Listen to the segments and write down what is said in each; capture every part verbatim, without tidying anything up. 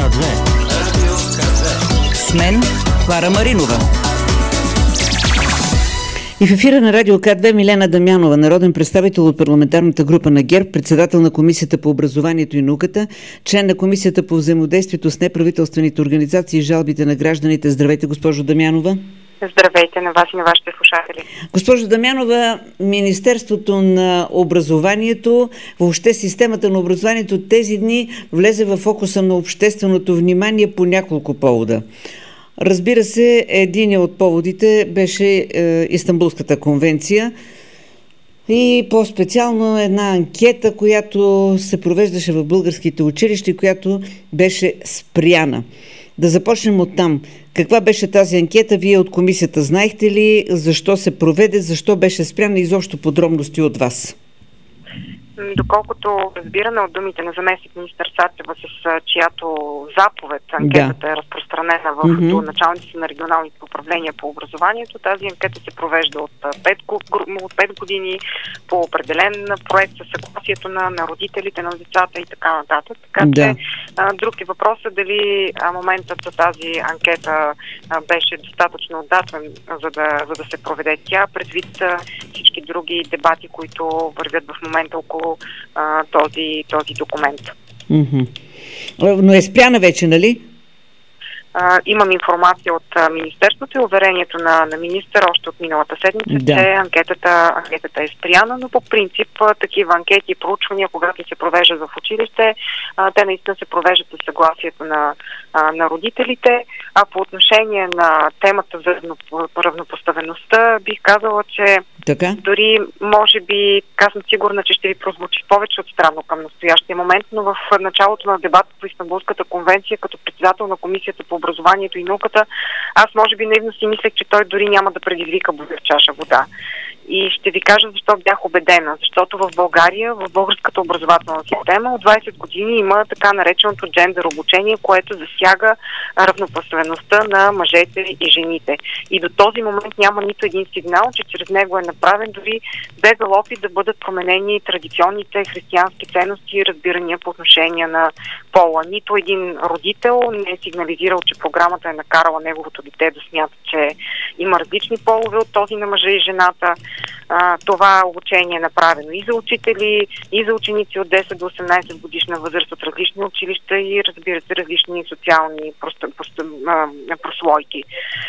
две. Радио К две. С мен Клара Маринова. И в ефира на Радио К две Милена Дамянова, народен представител от парламентарната група на ГЕРБ, председател на Комисията по образованието и науката, член на Комисията по взаимодействието с неправителствените организации и жалбите на гражданите. Здравейте, госпожо Дамянова. Здравейте на вас и на вашите слушатели. Госпожо Дамянова, Министерството на образованието, въобще системата на образованието тези дни влезе в фокуса на общественото внимание по няколко повода. Разбира се, един от поводите беше е, Истанбулската конвенция и по-специално една анкета, която се провеждаше в българските училища и която беше спряна. Да започнем от там. Каква беше тази анкета? Вие от комисията знаехте ли? Защо се проведе? Защо беше спряна? Изобщо подробности от вас. Доколкото разбираме от думите на заместник министър Сачева, с чиято заповед анкетата да. е разпространена в mm-hmm. началниците на регионалните управления по образованието, тази анкета се провежда от пет години по определен проект със съгласието на, на родителите на децата и така нататък. Така да. че а, друг е въпросът дали а, моментът за тази анкета а, беше достатъчно удачен, за да, за да се проведе тя, предвид а, всички други дебати, които вървят в момента около а, този, този документ. Mm-hmm. Но е спряна вече, нали? А, имам информация от а, Министерството и уверението на, на министър още от миналата седмица, да. че анкетата, анкетата е спряна, но по принцип а, такива анкети и проучвания, когато се провеждат в училище, а, те наистина се провеждат със съгласието на, а, на родителите. А по отношение на темата за равнопоставеността, бих казала, че така? Дори, може би, аз съм сигурна, че ще ви прозвучи повече от странно към настоящия момент, но в началото на дебата по Истанбулската конвенция, като председател на Комисията по образованието и науката, аз може би наивно си мислех, че той дори няма да предизвика в чаша вода. И ще ви кажа защо бях убедена. Защото в България, в българската образователна система от двайсет години има така нареченото джендър обучение, което засяга равнопоставеността на мъжете и жените. И до този момент няма нито един сигнал, че чрез него е направен дори бегал опит да бъдат променени традиционните християнски ценности и разбирания по отношение на пола. Нито един родител не е сигнализирал, че програмата е накарала неговото дете да смята, че има различни полове от този на мъжа и жената. А, това обучение е направено и за учители, и за ученици от десет до осемнайсет годишна възраст от различни училища и, разбира се, различни социални прост, прост, а, прослойки.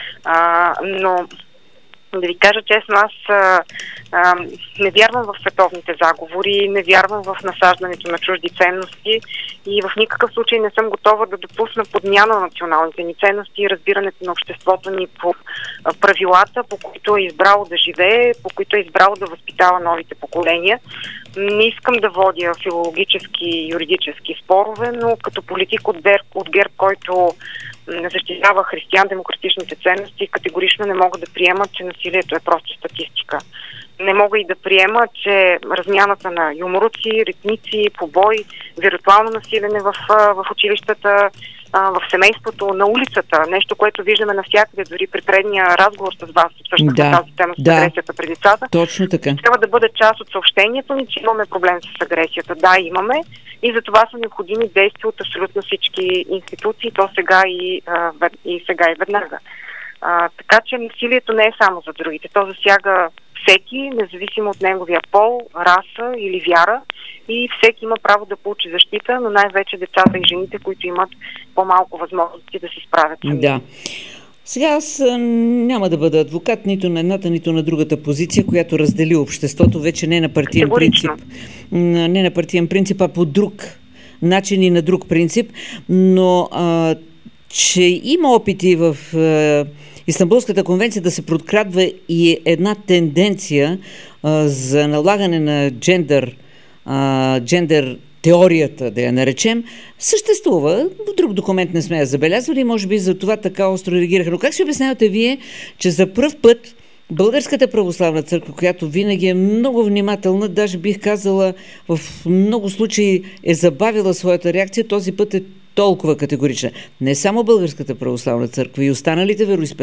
А, но да ви кажа честно, аз а, а, не вярвам в световните заговори, не вярвам в насаждането на чужди ценности и в никакъв случай не съм готова да допусна подмяна на националните ни ценности и разбирането на обществото ни по а, правилата, по които е избрало да живее, по които е избрало да възпитава новите поколения. Не искам да водя филологически и юридически спорове, но като политик от ГЕРБ, от ГЕРБ който защитава християн-демократичните ценности, категорично не мога да приема, че насилието е просто статистика. Не мога и да приема, че размяната на юмруци, ритници, побой, виртуално насилие в, в училищата, в семейството, на улицата, нещо, което виждаме навсякъде, дори при предния разговор с вас, всъщност да, тази тема с да, агресията при децата. Точно така. Трябва да бъде част от съобщението ни, че имаме проблем с агресията. Да, имаме. И за това са необходими действия от абсолютно всички институции, то сега и, а, и сега и веднага. А, така че насилието не е само за другите. То засяга всеки, независимо от неговия пол, раса или вяра. И всеки има право да получи защита, но най-вече децата и жените, които имат по-малко възможности да се справят сами. Да. Сега аз няма да бъда адвокат нито на едната, нито на другата позиция, която раздели обществото вече не на партиен принцип, не на партиен принцип, а по друг начин и на друг принцип, но а, че има опити в а, Истанбулската конвенция да се подкрадва и една тенденция а, за налагане на джендър, а, джендър теорията, да я наречем, съществува. В друг документ не сме я забелязвали и може би за това така остро реагираха. Но как ще обяснявате вие, че за пръв път Българската православна църква, която винаги е много внимателна, даже бих казала в много случаи е забавила своята реакция, този път е толкова категорична. Не само Българската православна църква и останалите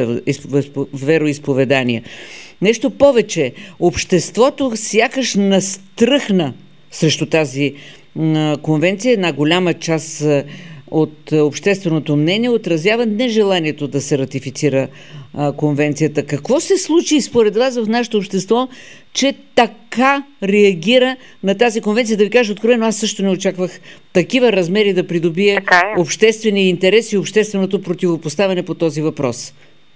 вероизповедания. Нещо повече. Обществото сякаш настръхна срещу тази конвенция. Една голяма част от общественото мнение отразява нежеланието да се ратифицира а, конвенцията. Какво се случи според вас в нашето общество, че така реагира на тази конвенция? Да ви кажа откровено, аз също не очаквах такива размери да придобие е. обществения интерес и общественото противопоставяне по този въпрос.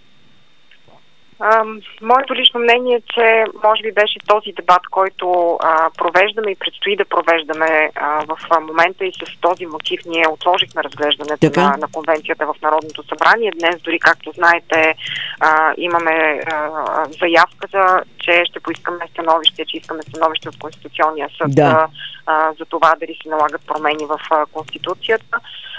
А, моето лично мнение е, че може би беше този дебат, който а, провеждаме и предстои да провеждаме а, в а, момента, и с този мотив ние отложихме разглеждането на, на конвенцията в Народното събрание. Днес дори, както знаете, а, имаме а, заявка, за, че ще поискаме становище, че искаме становище от Конституционния съд да. а, за това дали се налагат промени в а, Конституцията.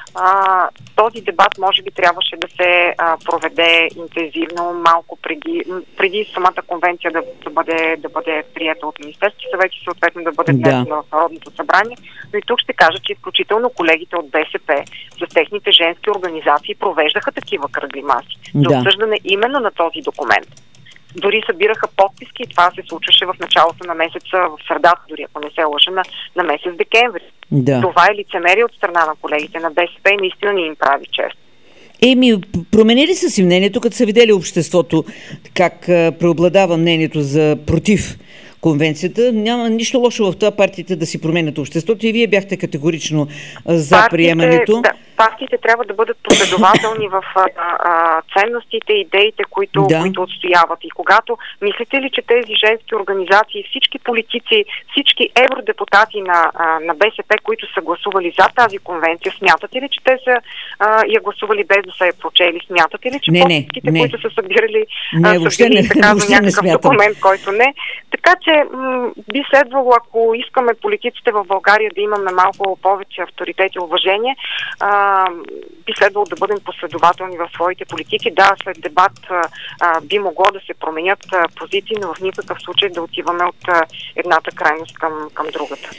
А, този дебат може би трябваше да се а, проведе интензивно малко преди, преди самата конвенция да, да, бъде, да бъде приета от Министерския съвет и съответно да бъде внесена да. в Народното събрание. Но и тук ще кажа, че изключително колегите от БСП с техните женски организации провеждаха такива кръгли маси да. за обсъждане именно на този документ. Дори събираха подписки и това се случваше в началото на месеца, в средата, дори ако не се лъжа, на, на месец декември. Да. Това е лицемерие от страна на колегите на БСП и наистина не им прави чест. Еми, променили са си мнението, като са видели обществото как преобладава мнението за против конвенцията. Няма нищо лошо в това партиите да си променят обществото и вие бяхте категорично за партиите, приемането. Да, партиите трябва да бъдат последователни в а, а, ценностите, идеите, които, да. които отстояват. И когато мислите ли, че тези женски организации, всички политици, всички евродепутати на, а, на БСП, които са гласували за тази конвенция, смятате ли, че те са а, я гласували без да са я прочели? Смятате ли, че подписките, които са събирали, не, а, са били така за някакъв не документ, който не? Така че м- би следвало, ако искаме политиците в България да имаме малко повече авторитет и уважение, а, би следвало да бъдем последователни в своите политики. Да, след дебат а, би могло да се променят а, позиции, но в никакъв случай да отиваме от а, едната крайност към, към другата.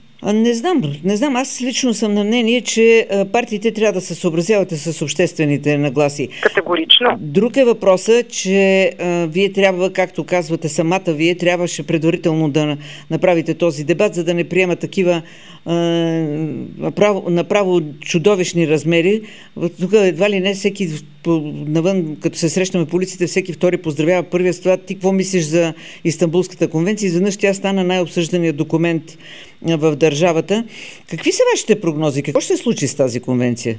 Не знам, не знам. Аз лично съм на мнение, че партиите трябва да се съобразявате с обществените нагласи. Категорично. Друг е въпросът, че а, вие трябва, както казвате самата, вие трябваше предварително да направите този дебат, за да не приема такива а, направо, направо чудовищни размери. Тук едва ли не всеки навън, като се срещаме по улиците, всеки втори поздравява първия с това. Ти какво мислиш за Истанбулската конвенция? Изведнъж тя стана най-обсъжданият документ в държавата. Какви са вашите прогнози? Какво ще се случи с тази конвенция?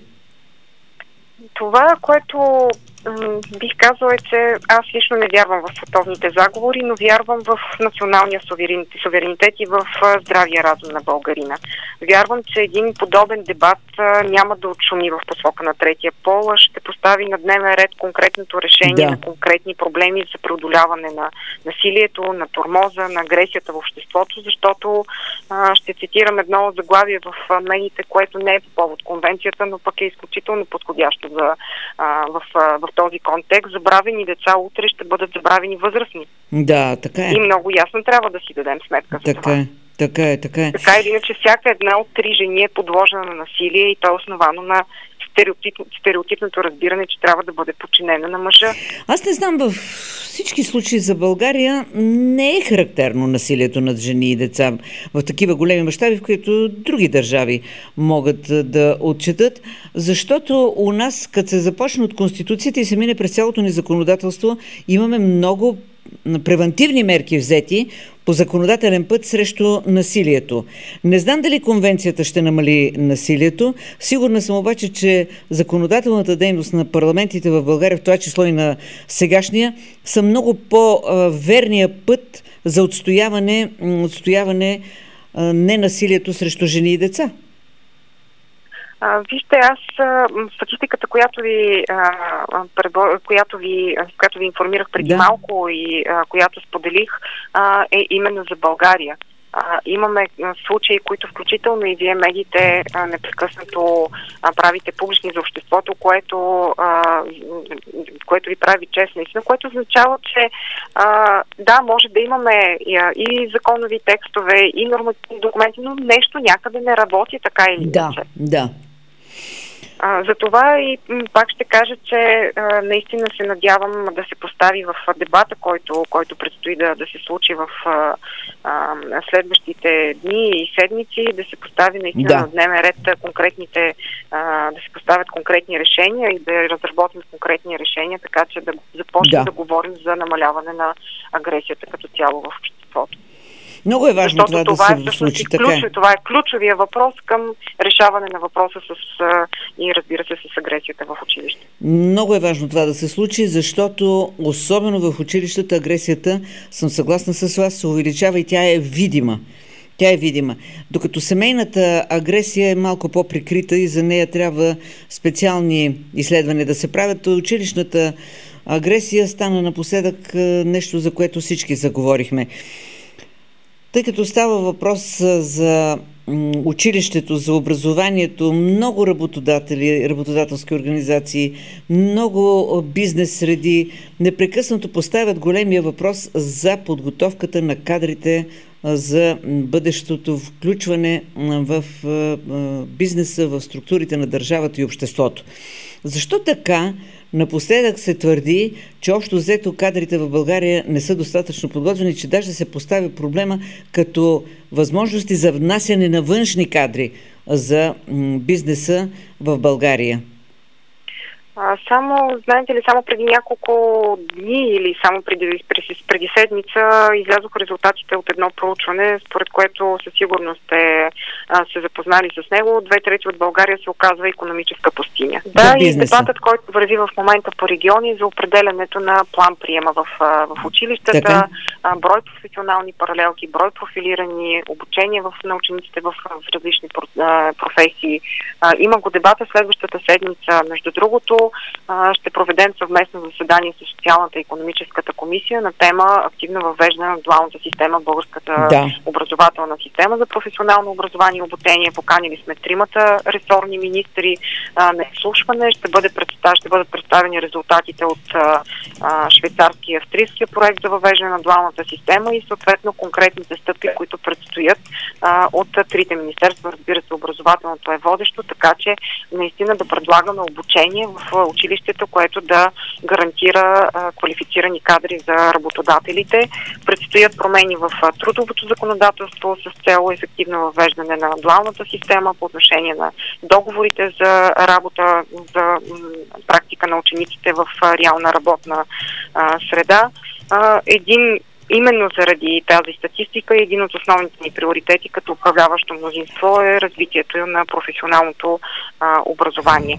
Това, което м- бих казала, е, че аз лично не вярвам в световните заговори, но вярвам в националния суверенитет и в здравия разум на българина. Вярвам, че един подобен дебат а, няма да отшуми в посока на третия пол, а ще постави на дневен ред конкретното решение да. на конкретни проблеми за преодоляване на насилието, на тормоза, на агресията в обществото, защото а, ще цитирам едно заглавие в медиите, което не е по повод конвенцията, но пък е изключително подходящо за, а, в, в този контекст. Забравени деца утре ще бъдат забравени възрастни. Да, така е. И много ясно трябва да си дадем сметка за така това. Е. Така е, така е. Така или иначе, всяка една от три жени е подложена на насилие и то е основано на стереотип, стереотипното разбиране, че трябва да бъде подчинена на мъжа. Аз не знам, във всички случаи за България не е характерно насилието над жени и деца в такива големи мащаби, в които други държави могат да отчетат, защото у нас, като се започне от Конституцията и се мине през цялото ни законодателство, имаме много превантивни мерки взети по законодателен път срещу насилието. Не знам дали конвенцията ще намали насилието. Сигурна съм обаче, че законодателната дейност на парламентите в България, в това число и на сегашния, са много по-верния път за отстояване, отстояване ненасилието срещу жени и деца. А, вижте, аз а, статистиката, която ви, а, предо, която ви, която ви информирах преди да. малко и а, която споделих, а, е именно за България. А, имаме а, случаи, които включително и вие медиите а, непрекъснато а, правите публични за обществото, което, а, което ви прави чест наистина, което означава, че а, да, може да имаме и, и законови текстове, и нормативни документи, но нещо някъде не работи така или иначе. Да, да. А, за това и м, пак ще кажа, че а, наистина се надявам да се постави в дебата, който, който предстои да, да се случи в а, а, следващите дни и седмици, да се постави наистина Да. на дневен ред конкретните, а, да се поставят конкретни решения и да разработим конкретни решения, така че да започнем Да. да говорим за намаляване на агресията като цяло в обществото. Много е важно Защото това, това да е се всъщност случи. и Така ключов, е. това е ключовия въпрос към решаване на въпроса с а, и разбира се с агресията в училище. Много е важно това да се случи, защото особено в училищата агресията, съм съгласна с вас, се увеличава и тя е видима. Тя е видима. Докато семейната агресия е малко по-прикрита и за нея трябва специални изследвания да се правят, училищната агресия стана напоследък а, нещо, за което всички заговорихме. Тъй като става въпрос а, за м, училището, за образованието, много работодатели, работодателски организации, много а, бизнес среди непрекъснато поставят големия въпрос за подготовката на кадрите а, за м, бъдещото включване м, в а, а, бизнеса, в структурите на държавата и обществото. Защо така? Напоследък се твърди, че общо взето кадрите в България не са достатъчно подготвени, че даже се поставя проблема като възможности за внасяне на външни кадри за м, бизнеса в България. А, само, знаете ли, само преди няколко дни или само преди, преди, преди седмица излязоха резултатите от едно проучване, според което със сигурност сте а, се запознали с него. Две трети от България се оказва икономическа пустиня. Да, и дебатът, който върви в момента по региони за определянето на план приема в, в училищата, а, брой професионални паралелки, брой профилирани, обучение в, на учениците в, в различни а, професии. А, има го дебата следващата седмица. Между другото, ще проведем съвместно заседание с Социалната и икономическата комисия на тема активно въвеждане на дуалната система в българската да. образователна система за професионално образование и обучение. Поканили сме тримата ресорни министри на изслушване. Ще, бъде представ, ще бъдат представени резултатите от а, швейцарския и австрийския проект за въвеждане на дуалната система и съответно конкретните стъпки, които предстоят а, от трите министерства. Разбира се, образователното е водещо, така че наистина да предлагаме обучение в училището, което да гарантира а, квалифицирани кадри за работодателите. Предстоят промени в а, трудовото законодателство с цел ефективно въвеждане на дуалната система по отношение на договорите за работа, за м, практика на учениците в а, реална работна а, среда. А, един Именно заради тази статистика един от основните ни приоритети като управляващо мнозинство е развитието на професионалното а, образование.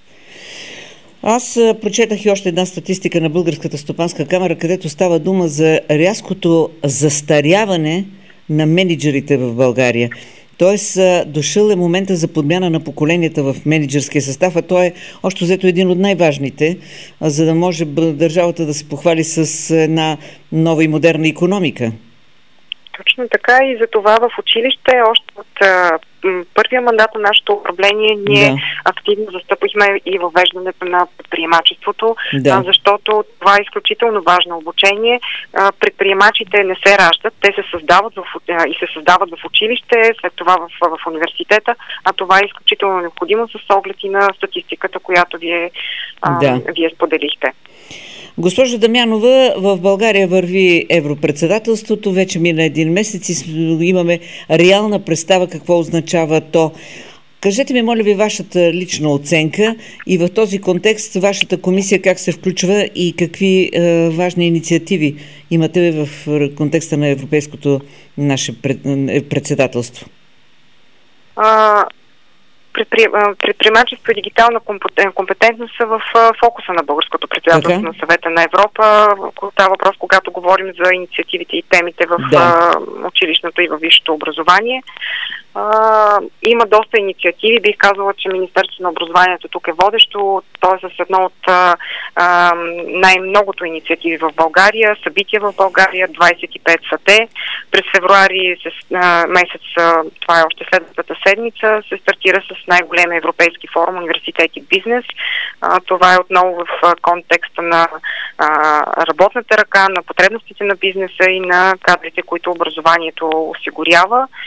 Аз прочетах и още една статистика на Българската стопанска камара, където става дума за рязкото застаряване на мениджърите в България. Тоест, дошъл е момента за подмяна на поколенията в мениджърския състав, а той е още взето един от най-важните, за да може държавата да се похвали с една нова и модерна икономика. Точно така и за това в училище още от а, първия мандат на нашето управление ние да. активно застъпихме и въвеждането на предприемачеството, да. а, защото това е изключително важно обучение. А, предприемачите не се раждат, те се създават в, а, и се създават в училище, след това в, в университета, а това е изключително необходимо с оглед и на статистиката, която вие, а, да. вие споделихте. Госпожо Дамянова, в България върви европредседателството, вече мина един месец и имаме реална представа какво означава то. Кажете ми, моля ви, вашата лична оценка и в този контекст вашата комисия как се включва и какви е, важни инициативи имате в контекста на европейското наше пред, председателство? А... Предприемачество и дигитална компетентност са в фокуса на българското председателство okay. на Съвета на Европа. Става въпрос, когато говорим за инициативите и темите в да. училищното и във висшето образование. А, има доста инициативи. Бих казала, че Министерството на образованието тук е водещо. То е с едно от а, а, най-многото инициативи в България. Събития в България, двадесет и пет са те. През февруари с, а, месец, а, това е още следващата седмица, се стартира с най-големия европейски форум Университет и бизнес. А, това е отново в а, контекста на а, работната ръка, на потребностите на бизнеса и на кадрите, които образованието осигурява.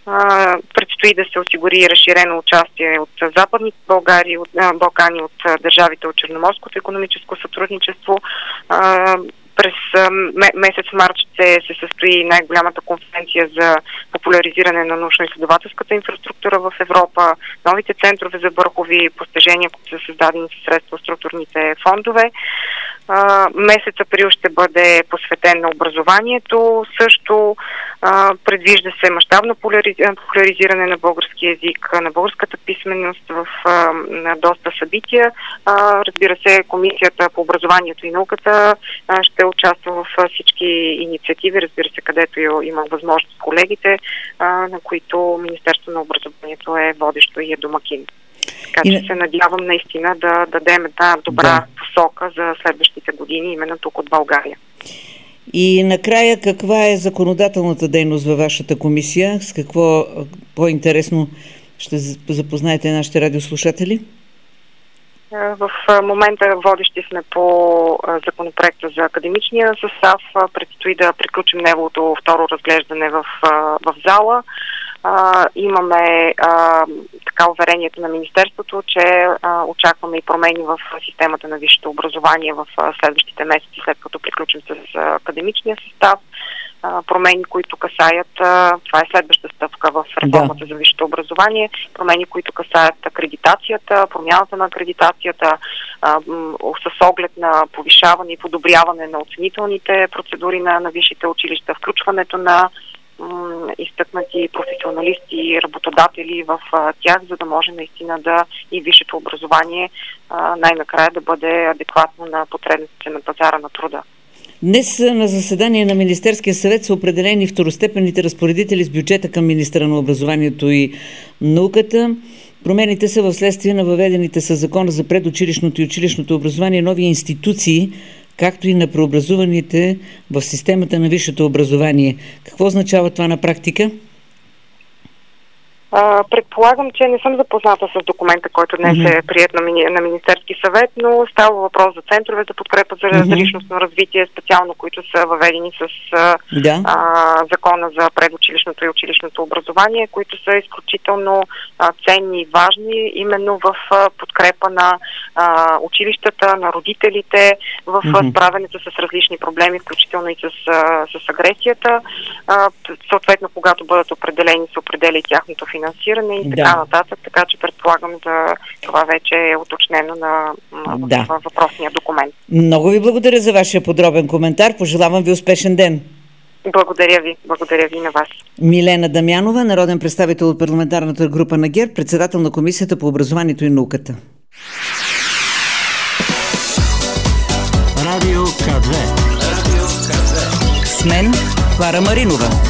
А, предстои да се осигури разширено участие от Западните Българи, от а, Балкани, от а, държавите от Черноморското икономическо сътрудничество. А, През м- месец март ще се състои най-голямата конференция за популяризиране на научно-изследователската инфраструктура в Европа, новите центрове за върхови постижения, които са създадени със средства от структурните фондове. А, месец април ще бъде посветен на образованието. Също а, предвижда се мащабно популяризиране на български език, на българската писменост в а, на доста събития. А, разбира се, Комисията по образованието и науката а, ще участва в а, всички инициативи, разбира се, където има възможност колегите, а, на които Министерство на образованието е водещо и е домакин. Така че и... се надявам наистина да дадем една добра да. посока за следващите години, именно тук от България. И накрая, каква е законодателната дейност във вашата комисия? С какво по-интересно ще запознаете нашите радиослушатели? В момента водещи сме по законопроекта за академичния състав. Предстои да приключим неговото второ разглеждане в, в зала. Uh, имаме uh, така уверението на Министерството, че uh, очакваме и промени в системата на висшето образование в uh, следващите месеци, след като приключим с uh, академичния състав. Uh, промени, които касаят, uh, това е следваща стъпка в реформата да. за висшето образование, промени, които касаят акредитацията, промяната на акредитацията, uh, с оглед на повишаване и подобряване на оценителните процедури на, на висшите училища, включването на изтъкнати професионалисти и работодатели в а, тях, за да може наистина да и висшето образование а, най-накрая да бъде адекватно на потребностите на пазара на труда. Днес на заседание на Министерския съвет са определени второстепенните разпоредители с бюджета към министъра на образованието и науката. Промените са в следствие на въведените със закона за предучилищното и училищното образование нови институции, както и на преобразуваните в системата на висшето образование. Какво означава това на практика? А, предполагам, че не съм запозната с документа, който днес mm-hmm. е приет на, мини... на Министерски съвет, но става въпрос за центрове за подкрепа за, mm-hmm. за личностно развитие, специално които са въведени с да. а, закона за предучилищното и училищното образование, които са изключително а, ценни и важни именно в а, подкрепа на а, училищата, на родителите, в mm-hmm. справянето с различни проблеми, включително и с, а, с агресията. А, съответно, когато бъдат определени, се определя и тяхното финансиране и така да. нататък, така че предполагам за това вече е уточнено на, на да. въпросния документ. Много ви благодаря за вашия подробен коментар. Пожелавам ви успешен ден. Благодаря ви. Благодаря ви на вас. Милена Дамянова, народен представител от парламентарната група на ГЕРБ, председател на Комисията по образованието и науката. Радио К две. Радио К две. С мен Клара Маринова.